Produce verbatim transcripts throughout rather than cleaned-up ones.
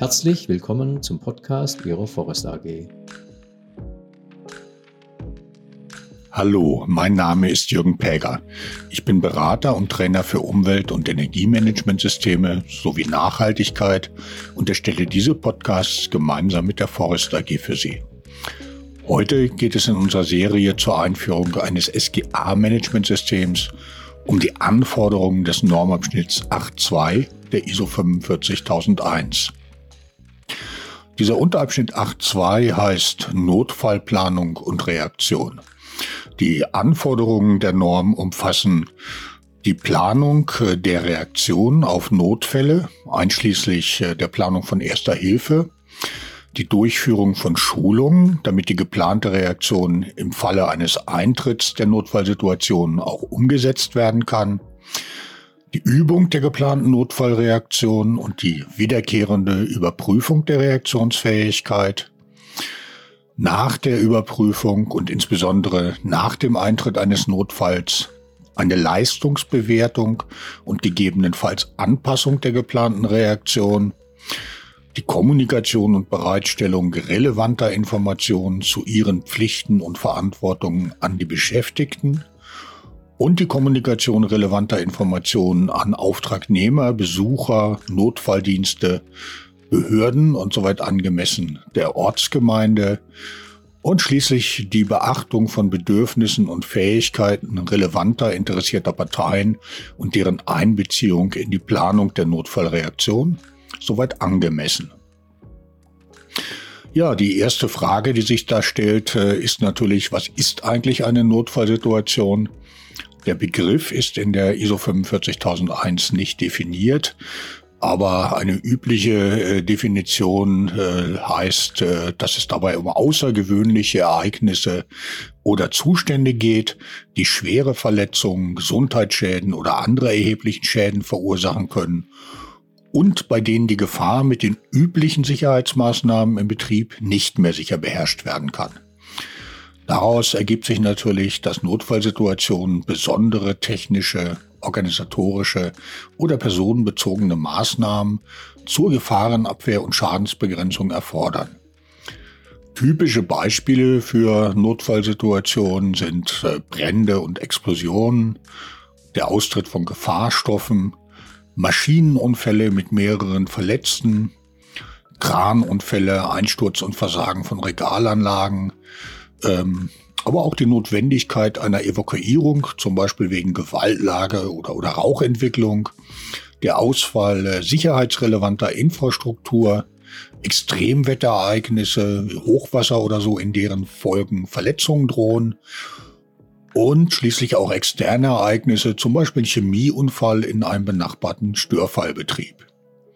Herzlich willkommen zum Podcast Ihrer Forest A G. Hallo, mein Name ist Jürgen Päger. Ich bin Berater und Trainer für Umwelt- und Energiemanagementsysteme sowie Nachhaltigkeit und erstelle diese Podcasts gemeinsam mit der Forest A G für Sie. Heute geht es in unserer Serie zur Einführung eines S G A-Managementsystems um die Anforderungen des Normabschnitts acht Punkt zwei der I S O fünfundvierzigtausendeins. Dieser Unterabschnitt acht Punkt zwei heißt Notfallplanung und Reaktion. Die Anforderungen der Norm umfassen die Planung der Reaktion auf Notfälle, einschließlich der Planung von Erster Hilfe, die Durchführung von Schulungen, damit die geplante Reaktion im Falle eines Eintritts der Notfallsituation auch umgesetzt werden kann, die Übung der geplanten Notfallreaktion und die wiederkehrende Überprüfung der Reaktionsfähigkeit, nach der Überprüfung und insbesondere nach dem Eintritt eines Notfalls eine Leistungsbewertung und gegebenenfalls Anpassung der geplanten Reaktion, die Kommunikation und Bereitstellung relevanter Informationen zu ihren Pflichten und Verantwortungen an die Beschäftigten und die Kommunikation relevanter Informationen an Auftragnehmer, Besucher, Notfalldienste, Behörden und soweit angemessen der Ortsgemeinde und schließlich die Beachtung von Bedürfnissen und Fähigkeiten relevanter interessierter Parteien und deren Einbeziehung in die Planung der Notfallreaktion soweit angemessen. Ja, die erste Frage, die sich da stellt, ist natürlich, was ist eigentlich eine Notfallsituation? Der Begriff ist in der I S O fünfundvierzigtausendeins nicht definiert. Aber eine übliche äh, Definition äh, heißt, äh, dass es dabei um außergewöhnliche Ereignisse oder Zustände geht, die schwere Verletzungen, Gesundheitsschäden oder andere erheblichen Schäden verursachen können und bei denen die Gefahr mit den üblichen Sicherheitsmaßnahmen im Betrieb nicht mehr sicher beherrscht werden kann. Daraus ergibt sich natürlich, dass Notfallsituationen besondere technische, organisatorische oder personenbezogene Maßnahmen zur Gefahrenabwehr und Schadensbegrenzung erfordern. Typische Beispiele für Notfallsituationen sind Brände und Explosionen, der Austritt von Gefahrstoffen, Maschinenunfälle mit mehreren Verletzten, Kranunfälle, Einsturz und Versagen von Regalanlagen, ähm, aber auch die Notwendigkeit einer Evakuierung, zum Beispiel wegen Gewaltlage oder, oder Rauchentwicklung, der Ausfall äh, sicherheitsrelevanter Infrastruktur, Extremwetterereignisse, wie Hochwasser oder so, in deren Folgen Verletzungen drohen und schließlich auch externe Ereignisse, zum Beispiel ein Chemieunfall in einem benachbarten Störfallbetrieb.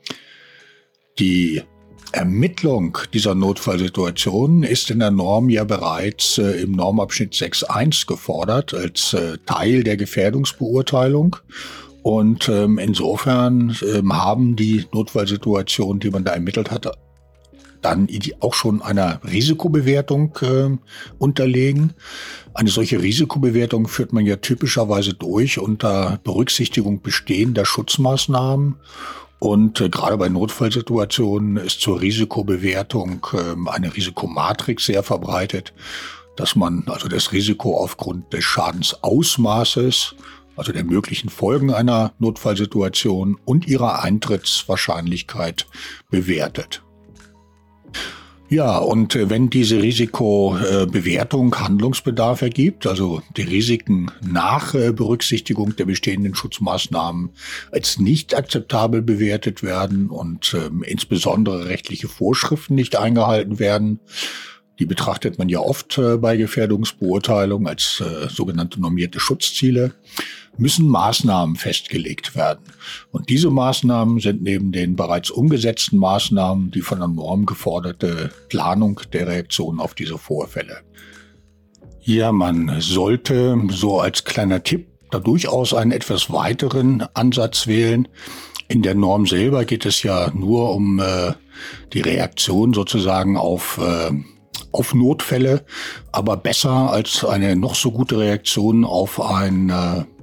Die Ermittlung dieser Notfallsituation ist in der Norm ja bereits äh, im Normabschnitt sechs Punkt eins gefordert als äh, Teil der Gefährdungsbeurteilung. Und ähm, insofern ähm, haben die Notfallsituationen, die man da ermittelt hat, dann auch schon einer Risikobewertung äh, unterlegen. Eine solche Risikobewertung führt man ja typischerweise durch unter Berücksichtigung bestehender Schutzmaßnahmen. Und äh, gerade bei Notfallsituationen ist zur Risikobewertung äh, eine Risikomatrix sehr verbreitet, dass man also das Risiko aufgrund des Schadensausmaßes, also der möglichen Folgen einer Notfallsituation und ihrer Eintrittswahrscheinlichkeit bewertet. Ja, und wenn diese Risikobewertung Handlungsbedarf ergibt, also die Risiken nach Berücksichtigung der bestehenden Schutzmaßnahmen als nicht akzeptabel bewertet werden und ähm, insbesondere rechtliche Vorschriften nicht eingehalten werden, die betrachtet man ja oft äh, bei Gefährdungsbeurteilung als äh, sogenannte normierte Schutzziele, müssen Maßnahmen festgelegt werden. Und diese Maßnahmen sind neben den bereits umgesetzten Maßnahmen die von der Norm geforderte Planung der Reaktion auf diese Vorfälle. Ja, man sollte so als kleiner Tipp da durchaus einen etwas weiteren Ansatz wählen. In der Norm selber geht es ja nur um äh, die Reaktion sozusagen auf äh, auf Notfälle, aber besser als eine noch so gute Reaktion auf ein äh,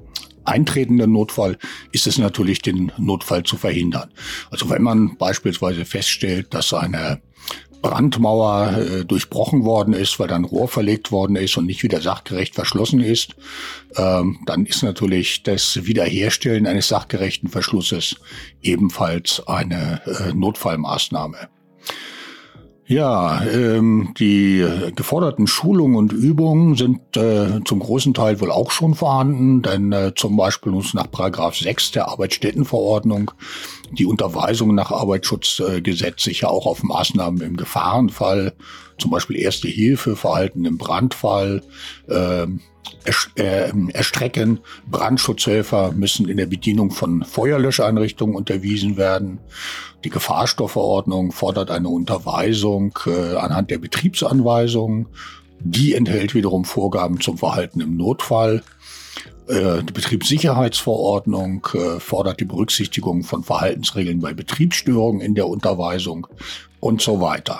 eintretenden Notfall ist es natürlich, den Notfall zu verhindern. Also wenn man beispielsweise feststellt, dass eine Brandmauer äh, durchbrochen worden ist, weil dann ein Rohr verlegt worden ist und nicht wieder sachgerecht verschlossen ist, ähm, dann ist natürlich das Wiederherstellen eines sachgerechten Verschlusses ebenfalls eine äh, Notfallmaßnahme. Ja, ähm, die geforderten Schulungen und Übungen sind äh, zum großen Teil wohl auch schon vorhanden, denn äh, zum Beispiel uns nach Paragraph sechs der Arbeitsstättenverordnung die Unterweisung nach Arbeitsschutzgesetz sich ja auch auf Maßnahmen im Gefahrenfall, zum Beispiel Erste Hilfe, Verhalten im Brandfall, äh, erstrecken. Brandschutzhelfer müssen in der Bedienung von Feuerlöscheinrichtungen unterwiesen werden. Die Gefahrstoffverordnung fordert eine Unterweisung äh, anhand der Betriebsanweisungen. Die enthält wiederum Vorgaben zum Verhalten im Notfall. Äh, die Betriebssicherheitsverordnung äh, fordert die Berücksichtigung von Verhaltensregeln bei Betriebsstörungen in der Unterweisung und so weiter.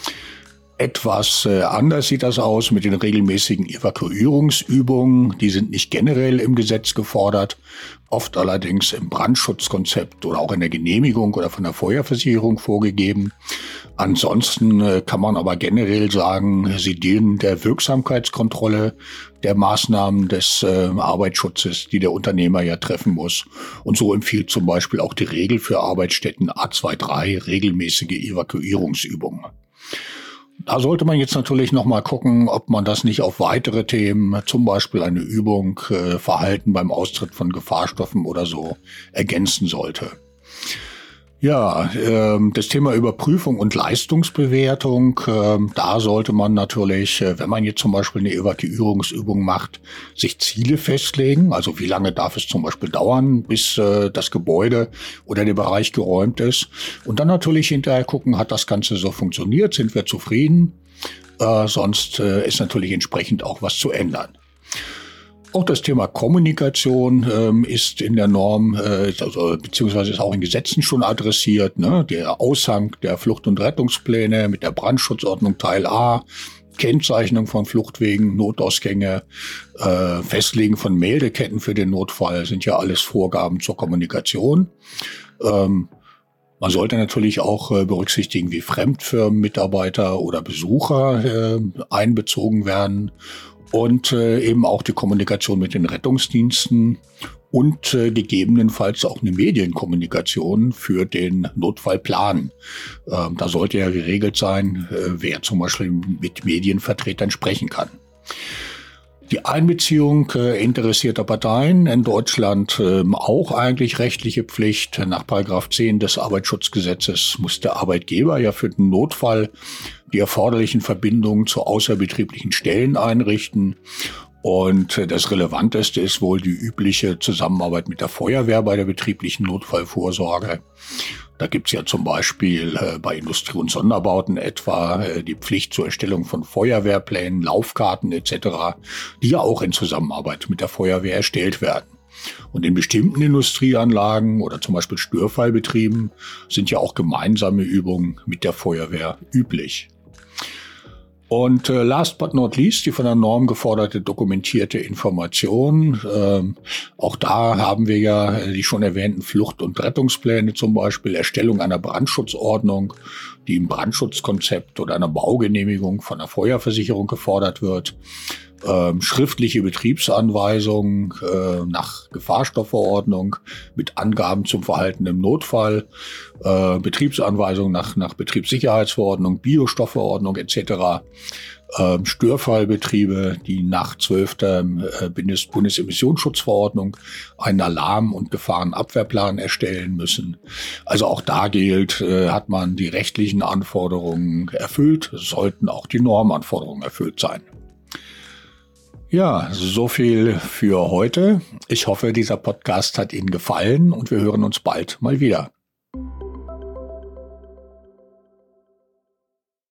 Etwas äh, anders sieht das aus mit den regelmäßigen Evakuierungsübungen. Die sind nicht generell im Gesetz gefordert, oft allerdings im Brandschutzkonzept oder auch in der Genehmigung oder von der Feuerversicherung vorgegeben. Ansonsten äh, kann man aber generell sagen, sie dienen der Wirksamkeitskontrolle der Maßnahmen des äh, Arbeitsschutzes, die der Unternehmer ja treffen muss. Und so empfiehlt zum Beispiel auch die Regel für Arbeitsstätten A zwei drei regelmäßige Evakuierungsübungen. Da sollte man jetzt natürlich noch mal gucken, ob man das nicht auf weitere Themen, zum Beispiel eine Übung, äh, Verhalten beim Austritt von Gefahrstoffen oder so, ergänzen sollte. Ja, äh, das Thema Überprüfung und Leistungsbewertung, äh, da sollte man natürlich, äh, wenn man jetzt zum Beispiel eine Evakuierungsübung macht, sich Ziele festlegen. Also wie lange darf es zum Beispiel dauern, bis äh, das Gebäude oder der Bereich geräumt ist. Und dann natürlich hinterher gucken, hat das Ganze so funktioniert, sind wir zufrieden? Äh, sonst äh, ist natürlich entsprechend auch was zu ändern. Auch das Thema Kommunikation ähm, ist in der Norm, äh, also, beziehungsweise ist auch in Gesetzen schon adressiert. Ne? Der Aushang der Flucht- und Rettungspläne mit der Brandschutzordnung Teil A, Kennzeichnung von Fluchtwegen, Notausgänge, äh, Festlegen von Meldeketten für den Notfall sind ja alles Vorgaben zur Kommunikation. Ähm, Man sollte natürlich auch äh, berücksichtigen, wie Fremdfirmen, Mitarbeiter oder Besucher äh, einbezogen werden. Und äh, eben auch die Kommunikation mit den Rettungsdiensten und äh, gegebenenfalls auch eine Medienkommunikation für den Notfallplan. Ähm, da sollte ja geregelt sein, äh, wer zum Beispiel mit Medienvertretern sprechen kann. Die Einbeziehung äh, interessierter Parteien in Deutschland äh, auch eigentlich rechtliche Pflicht. Nach Paragraph zehn des Arbeitsschutzgesetzes muss der Arbeitgeber ja für den Notfall die erforderlichen Verbindungen zu außerbetrieblichen Stellen einrichten. Und äh, das Relevanteste ist wohl die übliche Zusammenarbeit mit der Feuerwehr bei der betrieblichen Notfallvorsorge. Da gibt's ja zum Beispiel äh, bei Industrie- und Sonderbauten etwa äh, die Pflicht zur Erstellung von Feuerwehrplänen, Laufkarten et cetera, die ja auch in Zusammenarbeit mit der Feuerwehr erstellt werden. Und in bestimmten Industrieanlagen oder zum Beispiel Störfallbetrieben sind ja auch gemeinsame Übungen mit der Feuerwehr üblich. Und äh, last but not least, die von der Norm geforderte dokumentierte Information. Ähm, auch da haben wir ja die schon erwähnten Flucht- und Rettungspläne zum Beispiel, Erstellung einer Brandschutzordnung, die im Brandschutzkonzept oder einer Baugenehmigung von der Feuerversicherung gefordert wird. Ähm, schriftliche Betriebsanweisungen äh, nach Gefahrstoffverordnung mit Angaben zum Verhalten im Notfall, äh, Betriebsanweisungen nach, nach Betriebssicherheitsverordnung, Biostoffverordnung et cetera. Ähm, Störfallbetriebe, die nach zwölfter äh, Bundesemissionsschutzverordnung einen Alarm- und Gefahrenabwehrplan erstellen müssen. Also auch da gilt, äh, hat man die rechtlichen Anforderungen erfüllt, sollten auch die Normanforderungen erfüllt sein. Ja, so viel für heute. Ich hoffe, dieser Podcast hat Ihnen gefallen und wir hören uns bald mal wieder.